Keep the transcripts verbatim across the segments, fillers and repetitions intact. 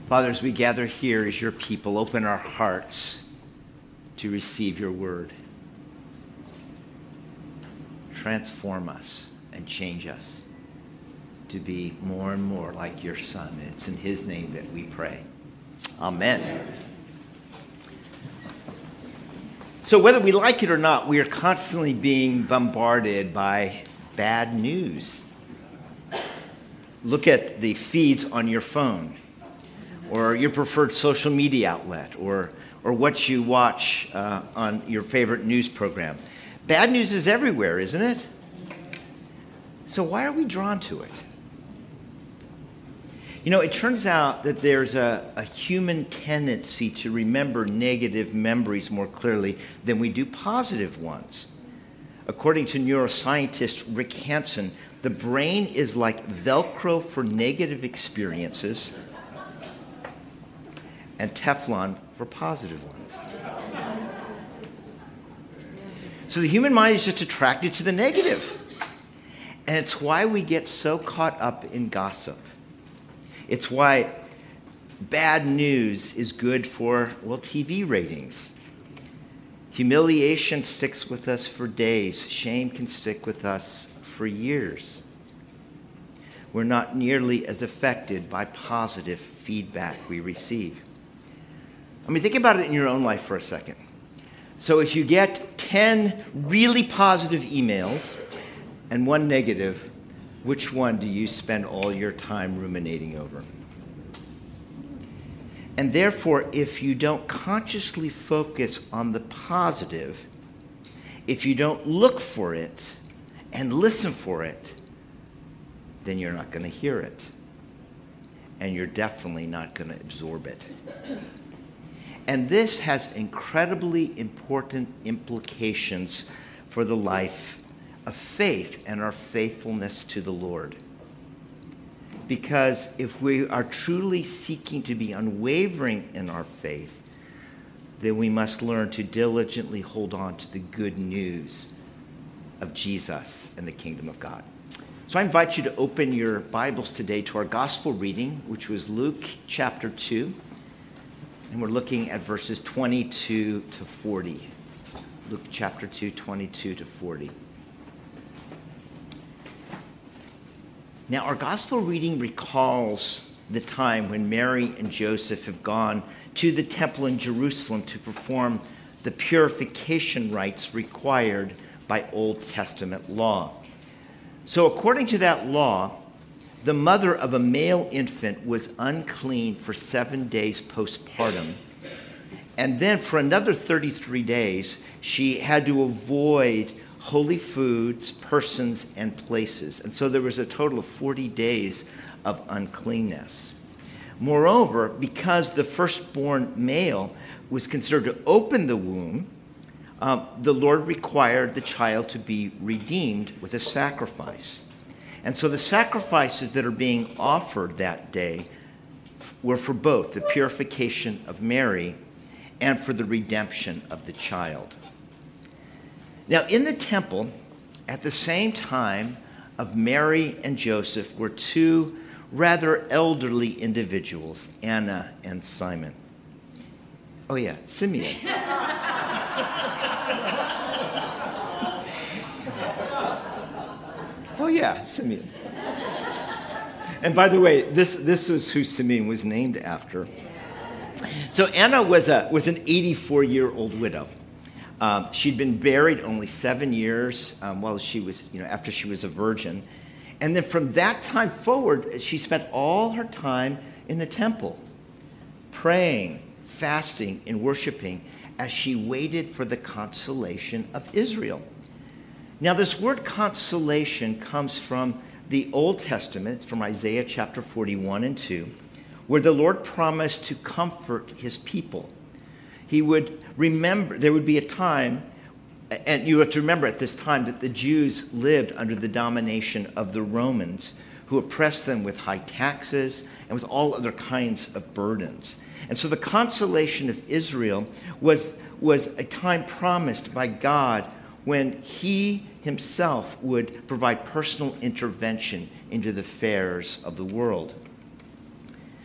Father, as we gather here as your people, open our hearts to receive your word. Transform us and change us to be more and more like your Son. It's in his name that we pray. Amen. So whether we like it or not, we are constantly being bombarded by bad news. Look at the feeds on your phone, or your preferred social media outlet, or or what you watch uh, on your favorite news program. Bad news is everywhere, isn't it? So why are we drawn to it? You know, it turns out that there's a, a human tendency to remember negative memories more clearly than we do positive ones. According to neuroscientist Rick Hansen, the brain is like Velcro for negative experiences and Teflon for positive ones. So the human mind is just attracted to the negative. And it's why we get so caught up in gossip. It's why bad news is good for, well, T V ratings. Humiliation sticks with us for days. Shame can stick with us for years. We're not nearly as affected by positive feedback we receive. I mean, think about it in your own life for a second. So if you get ten really positive emails and one negative, which one do you spend all your time ruminating over? And therefore, if you don't consciously focus on the positive, if you don't look for it and listen for it, then you're not going to hear it. And you're definitely not going to absorb it. And this has incredibly important implications for the life of faith and our faithfulness to the Lord. Because if we are truly seeking to be unwavering in our faith, then we must learn to diligently hold on to the good news of Jesus and the kingdom of God. So I invite you to open your Bibles today to our gospel reading, which was Luke chapter two. And we're looking at verses twenty-two to forty. Luke chapter two, twenty-two to forty. Now, our gospel reading recalls the time when Mary and Joseph have gone to the temple in Jerusalem to perform the purification rites required by Old Testament law. So according to that law, the mother of a male infant was unclean for seven days postpartum. And then for another thirty-three days, she had to avoid holy foods, persons, and places. And so there was a total of forty days of uncleanness. Moreover, because the firstborn male was considered to open the womb, um, the Lord required the child to be redeemed with a sacrifice. And so the sacrifices that are being offered that day were for both the purification of Mary and for the redemption of the child. Now, in the temple, at the same time of Mary and Joseph, were two rather elderly individuals, Anna and Simon. Oh, yeah, Simeon. Oh, yeah, Simeon. And by the way, this, this is who Simeon was named after. So Anna was a was an eighty-four-year-old widow. Um, she'd been buried only seven years um, while she was, you know, after she was a virgin. And then from that time forward, she spent all her time in the temple, praying, fasting, and worshiping as she waited for the consolation of Israel. Now, this word consolation comes from the Old Testament, from Isaiah chapter forty-one and two, where the Lord promised to comfort his people. He would remember, there would be a time, and you have to remember at this time that the Jews lived under the domination of the Romans, who oppressed them with high taxes and with all other kinds of burdens. And so the consolation of Israel was, was a time promised by God when he himself would provide personal intervention into the affairs of the world.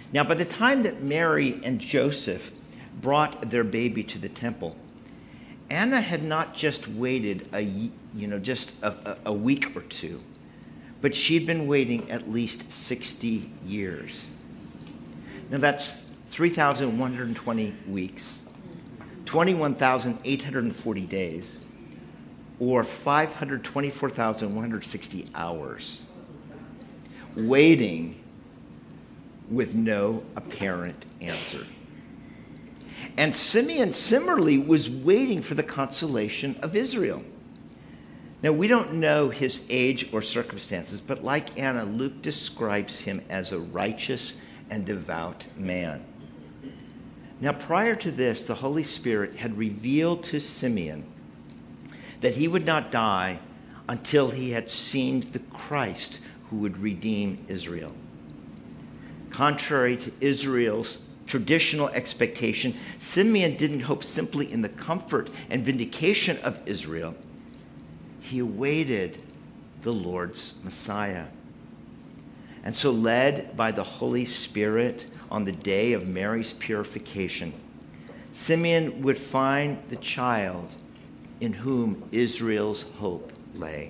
Now, by the time that Mary and Joseph brought their baby to the temple, Anna had not just waited a you know just a, a, a week or two, but she'd been waiting at least sixty years. Now that's three thousand one hundred twenty weeks, twenty-one thousand eight hundred forty days, or five hundred twenty-four thousand one hundred sixty hours, waiting with no apparent answer. And Simeon similarly was waiting for the consolation of Israel. Now, we don't know his age or circumstances, but like Anna, Luke describes him as a righteous and devout man. Now, prior to this, the Holy Spirit had revealed to Simeon that he would not die until he had seen the Christ who would redeem Israel. Contrary to Israel's traditional expectation, Simeon didn't hope simply in the comfort and vindication of Israel. He awaited the Lord's Messiah. And so, led by the Holy Spirit on the day of Mary's purification, Simeon would find the child in whom Israel's hope lay.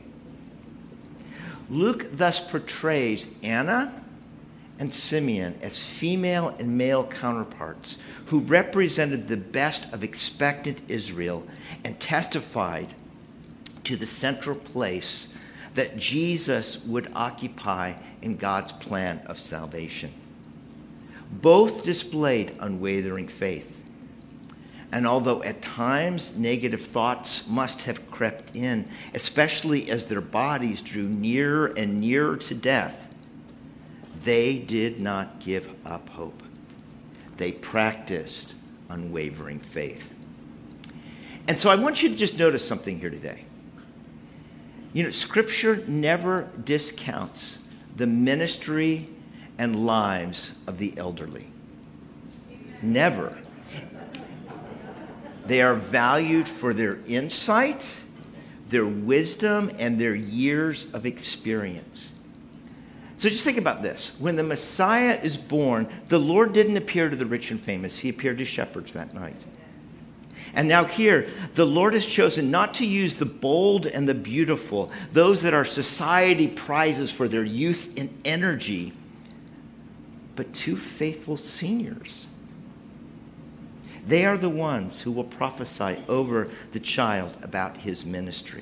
Luke thus portrays Anna and Simeon as female and male counterparts who represented the best of expectant Israel and testified to the central place that Jesus would occupy in God's plan of salvation. Both displayed unwavering faith. And although at times negative thoughts must have crept in, especially as their bodies drew nearer and nearer to death, they did not give up hope. They practiced unwavering faith. And so I want you to just notice something here today. You know, Scripture never discounts the ministry and lives of the elderly. Never. They are valued for their insight, their wisdom, and their years of experience. So just think about this. When the Messiah is born, the Lord didn't appear to the rich and famous. He appeared to shepherds that night. And now here, the Lord has chosen not to use the bold and the beautiful, those that our society prizes for their youth and energy, but two faithful seniors. They are the ones who will prophesy over the child about his ministry.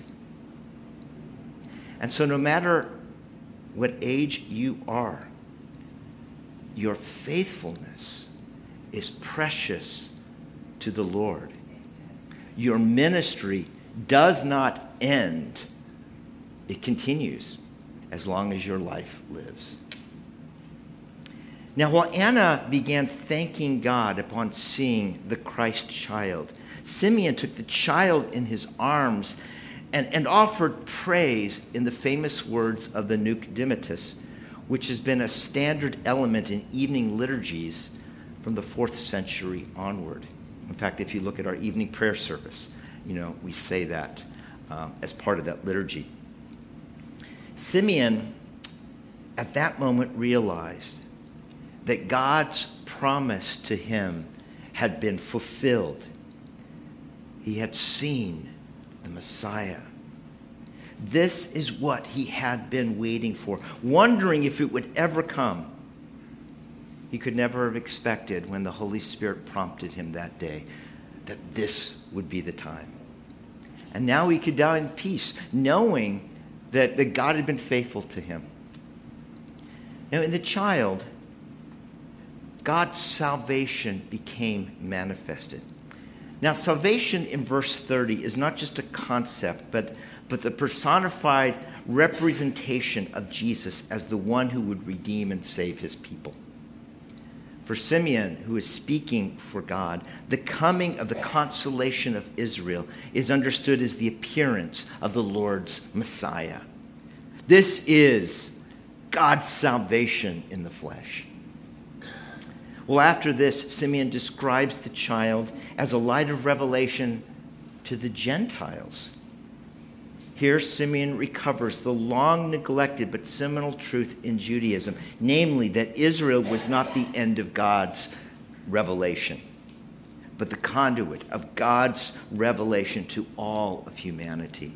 And so no matter what age you are, your faithfulness is precious to the Lord. Your ministry does not end. It continues as long as your life lives. Now, while Anna began thanking God upon seeing the Christ child, Simeon took the child in his arms and, and offered praise in the famous words of the Nunc Dimittis, which has been a standard element in evening liturgies from the fourth century onward. In fact, if you look at our evening prayer service, you know, we say that um, as part of that liturgy. Simeon, at that moment, realized that God's promise to him had been fulfilled. He had seen the Messiah. This is what he had been waiting for, wondering if it would ever come. He could never have expected, when the Holy Spirit prompted him that day, that this would be the time. And now he could die in peace, knowing that, that God had been faithful to him. Now, in the child, God's salvation became manifested. Now, salvation in verse thirty is not just a concept, but, but the personified representation of Jesus as the one who would redeem and save his people. For Simeon, who is speaking for God, the coming of the consolation of Israel is understood as the appearance of the Lord's Messiah. This is God's salvation in the flesh. Well, after this, Simeon describes the child as a light of revelation to the Gentiles. Here, Simeon recovers the long neglected but seminal truth in Judaism, namely that Israel was not the end of God's revelation, but the conduit of God's revelation to all of humanity.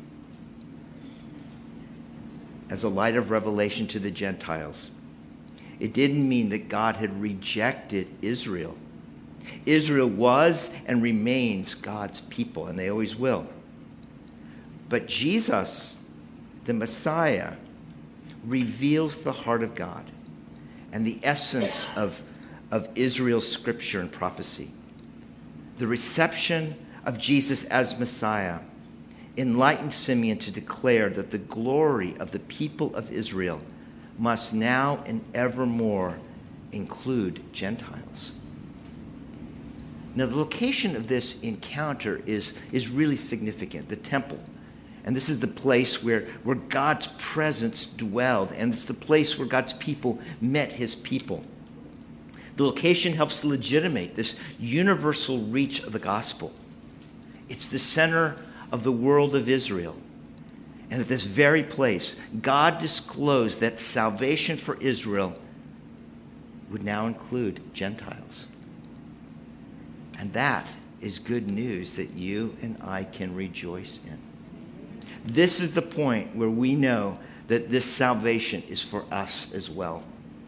As a light of revelation to the Gentiles, it didn't mean that God had rejected Israel. Israel was and remains God's people, and they always will. But Jesus, the Messiah, reveals the heart of God and the essence of, of Israel's scripture and prophecy. The reception of Jesus as Messiah enlightened Simeon to declare that the glory of the people of Israel must now and evermore include Gentiles. Now, the location of this encounter is, is really significant, the temple. And this is the place where, where God's presence dwelled, and it's the place where God's people met his people. The location helps to legitimate this universal reach of the gospel. It's the center of the world of Israel. And at this very place, God disclosed that salvation for Israel would now include Gentiles. And that is good news that you and I can rejoice in. This is the point where we know that this salvation is for us as well.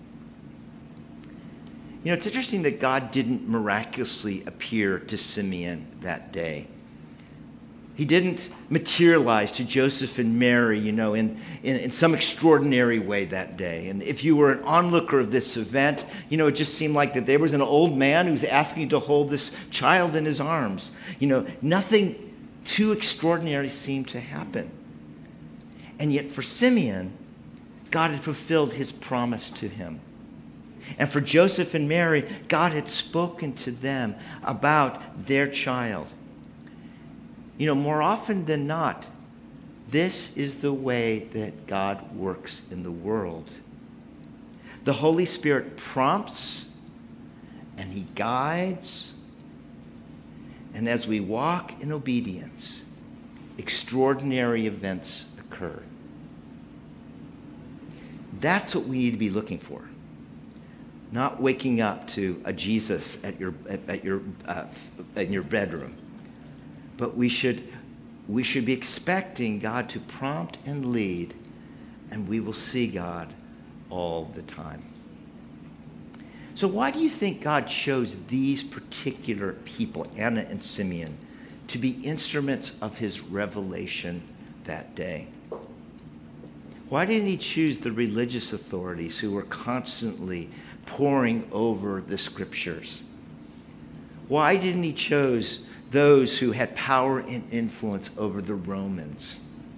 You know, it's interesting that God didn't miraculously appear to Simeon that day. He didn't materialize to Joseph and Mary, you know, in, in, in some extraordinary way that day. And if you were an onlooker of this event, you know, it just seemed like that there was an old man who was asking to hold this child in his arms. You know, nothing too extraordinary seemed to happen. And yet for Simeon, God had fulfilled his promise to him. And for Joseph and Mary, God had spoken to them about their child. You know, more often than not, this is the way that God works in the world. The Holy Spirit prompts and he guides. And as we walk in obedience, extraordinary events occur. That's what we need to be looking for. Not waking up to a Jesus at your at, at your uh, in your bedroom, but we should we should be expecting God to prompt and lead, and we will see God all the time. So why do you think God chose these particular people, Anna and Simeon, to be instruments of his revelation that day? Why didn't he choose the religious authorities who were constantly poring over the scriptures? Why didn't he choose those who had power and influence over the Romans?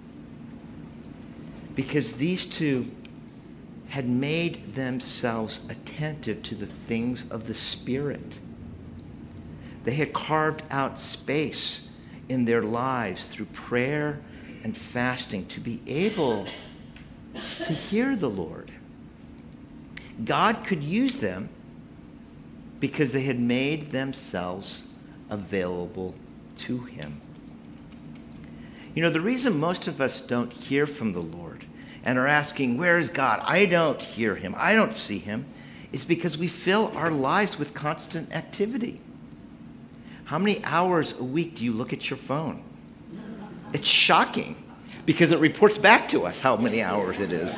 Because these two had made themselves attentive to the things of the Spirit. They had carved out space in their lives through prayer and fasting to be able to hear the Lord. God could use them because they had made themselves available to him. You know, the reason most of us don't hear from the Lord and are asking, where is God? I don't hear him. I don't see him, is because we fill our lives with constant activity. How many hours a week do you look at your phone? It's shocking because it reports back to us how many hours it is.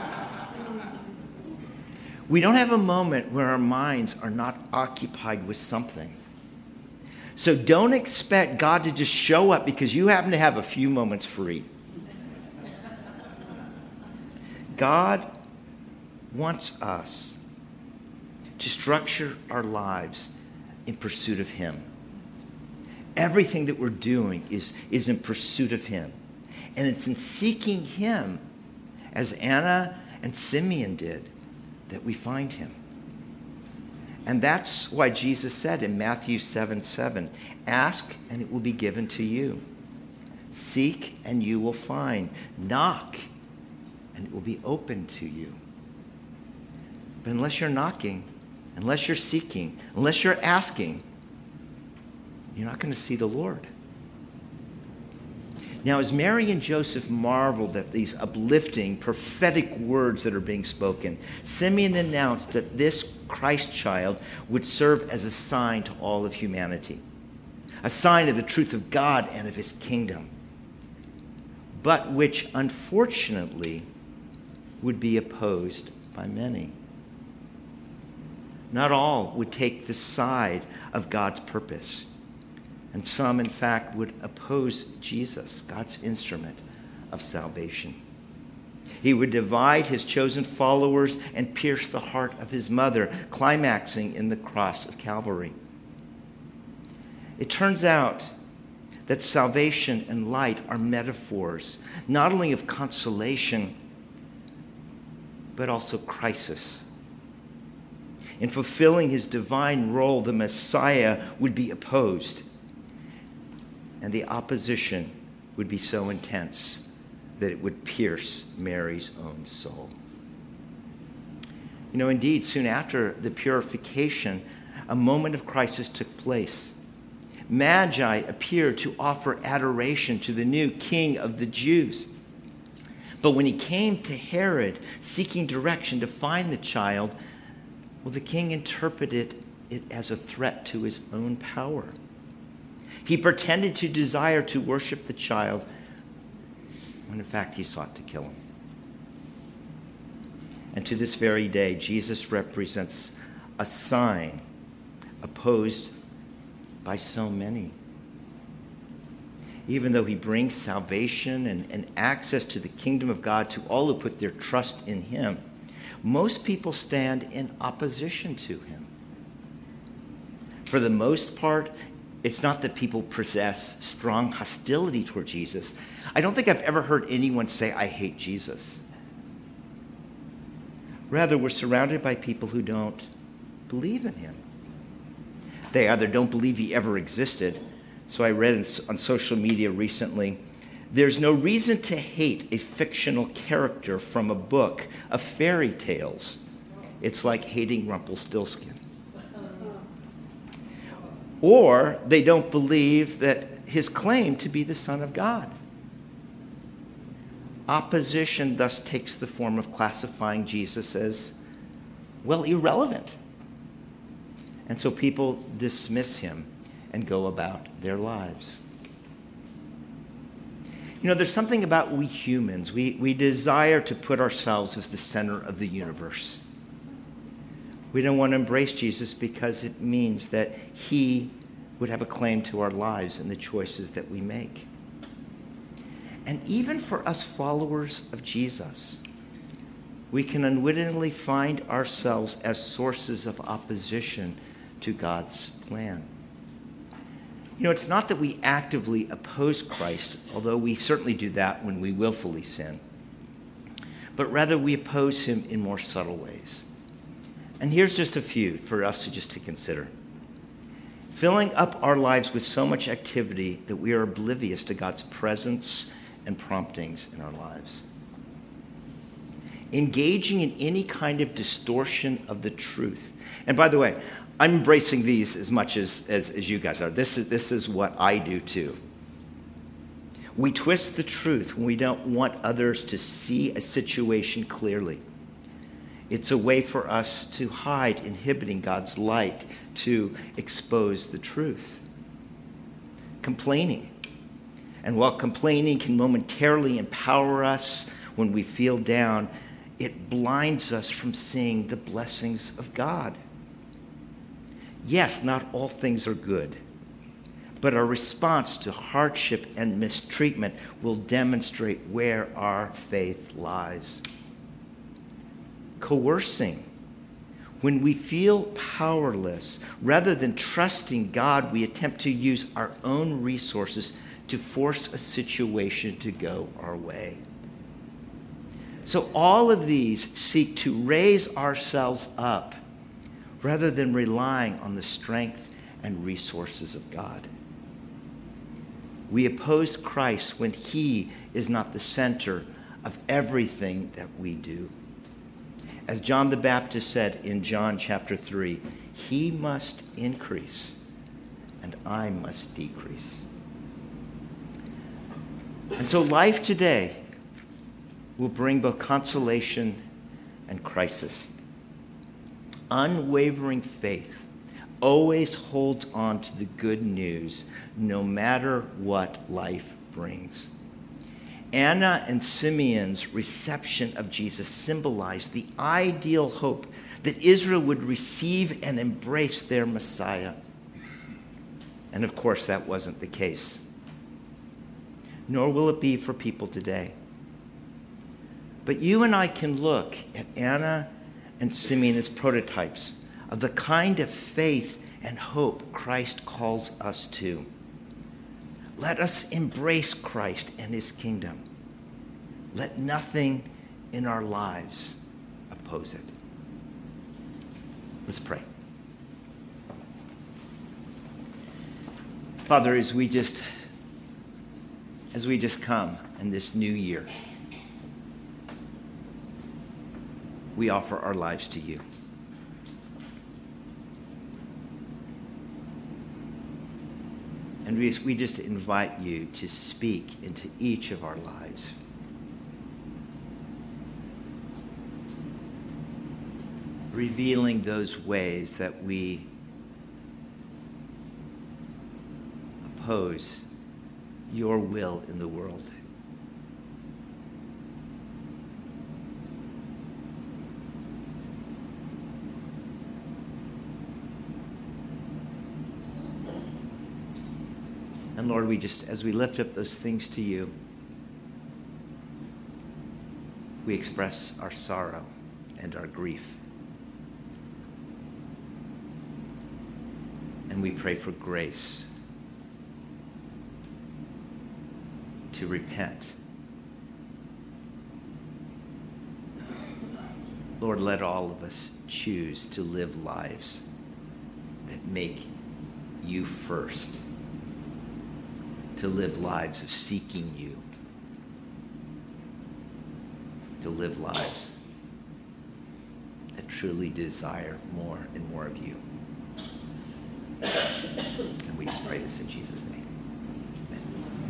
We don't have a moment where our minds are not occupied with something. So don't expect God to just show up because you happen to have a few moments free. God wants us to structure our lives in pursuit of him. Everything that we're doing is, is in pursuit of him. And it's in seeking him, as Anna and Simeon did, that we find him. And that's why Jesus said in Matthew seven seven, ask and it will be given to you. Seek and you will find. Knock and it will be open to you. But unless you're knocking, unless you're seeking, unless you're asking, you're not going to see the Lord. Now, as Mary and Joseph marveled at these uplifting, prophetic words that are being spoken, Simeon announced that this Christ child would serve as a sign to all of humanity, a sign of the truth of God and of his kingdom, but which unfortunately would be opposed by many. Not all would take the side of God's purpose. And some, in fact, would oppose Jesus, God's instrument of salvation. He would divide his chosen followers and pierce the heart of his mother, climaxing in the cross of Calvary. It turns out that salvation and light are metaphors, not only of consolation, but also crisis. In fulfilling his divine role, the Messiah would be opposed. And the opposition would be so intense that it would pierce Mary's own soul. You know, indeed, soon after the purification, a moment of crisis took place. Magi appeared to offer adoration to the new king of the Jews. But when he came to Herod, seeking direction to find the child, well, the king interpreted it as a threat to his own power. He pretended to desire to worship the child, when in fact he sought to kill him. And to this very day, Jesus represents a sign opposed by so many. Even though he brings salvation and, and access to the kingdom of God to all who put their trust in him, most people stand in opposition to him. For the most part, it's not that people possess strong hostility toward Jesus. I don't think I've ever heard anyone say, I hate Jesus. Rather, we're surrounded by people who don't believe in him. They either don't believe he ever existed. So I read on social media recently, there's no reason to hate a fictional character from a book of fairy tales. It's like hating Rumpelstiltskin. Or they don't believe that his claim to be the Son of God. Opposition thus takes the form of classifying Jesus as, well, irrelevant. And so people dismiss him and go about their lives. You know, there's something about we humans. We, we desire to put ourselves as the center of the universe. We don't want to embrace Jesus because it means that he would have a claim to our lives and the choices that we make. And even for us followers of Jesus, we can unwittingly find ourselves as sources of opposition to God's plan. You know, it's not that we actively oppose Christ, although we certainly do that when we willfully sin, but rather we oppose him in more subtle ways. And here's just a few for us to just to consider. Filling up our lives with so much activity that we are oblivious to God's presence and promptings in our lives. Engaging in any kind of distortion of the truth. And by the way, I'm embracing these as much as, as, as you guys are. This is, this is what I do too. We twist the truth when we don't want others to see a situation clearly. It's a way for us to hide, inhibiting God's light to expose the truth. Complaining. And while complaining can momentarily empower us when we feel down, it blinds us from seeing the blessings of God. Yes, not all things are good, but our response to hardship and mistreatment will demonstrate where our faith lies. Coercing. When we feel powerless, rather than trusting God, we attempt to use our own resources to force a situation to go our way. So all of these seek to raise ourselves up rather than relying on the strength and resources of God. We oppose Christ when he is not the center of everything that we do. As John the Baptist said in John chapter three, he must increase and I must decrease. And so life today will bring both consolation and crisis. Unwavering faith always holds on to the good news, no matter what life brings. Anna and Simeon's reception of Jesus symbolized the ideal hope that Israel would receive and embrace their Messiah. And of course, that wasn't the case. Nor will it be for people today. But you and I can look at Anna and Simeon as prototypes of the kind of faith and hope Christ calls us to. Let us embrace Christ and his kingdom. Let nothing in our lives oppose it. Let's pray. Father, as we just as we just come in this new year, we offer our lives to you. And we, we just invite you to speak into each of our lives. Revealing those ways that we oppose your will in the world. And Lord, we just, as we lift up those things to you, we express our sorrow and our grief. And we pray for grace to repent. Lord, let all of us choose to live lives that make you first, to live lives of seeking you, to live lives that truly desire more and more of you. And we just pray this in Jesus' name. Amen.